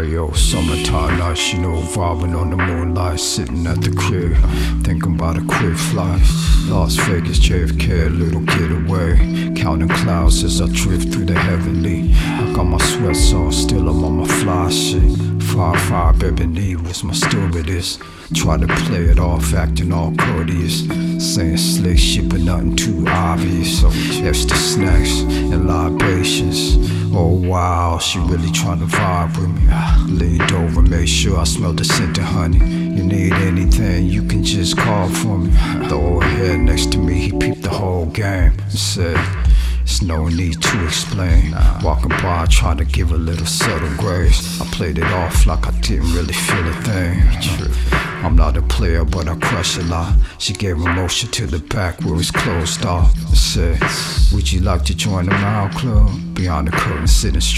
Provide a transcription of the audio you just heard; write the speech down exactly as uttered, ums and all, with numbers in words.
Hey yo, summertime nights, you know, vibing on the moonlight, sitting at the crib, thinking about a quick flight. Las Vegas, J F K, a little getaway, counting clouds as I drift through the heavenly. I got my sweats on, still I'm on my fly shit. Five five Ebony was my stewardess. Try to play it off, acting all courteous, saying slick shit but nothing too obvious. So extra snacks and libations. Oh wow, she really tryna vibe with me. I leaned over, made sure I smelled the scent of honey. You need anything, you can just call for me. The old head next to me, he peeped the whole game and said, "There's no need to explain." Walking by, trying to give a little subtle grace. I played it off like I didn't really feel a thing. I'm not a player, but I crush a lot. She gave a motion to the back where it's closed off and said, "Would you like to join the Mile Club? Beyond the curtain, sitting straight."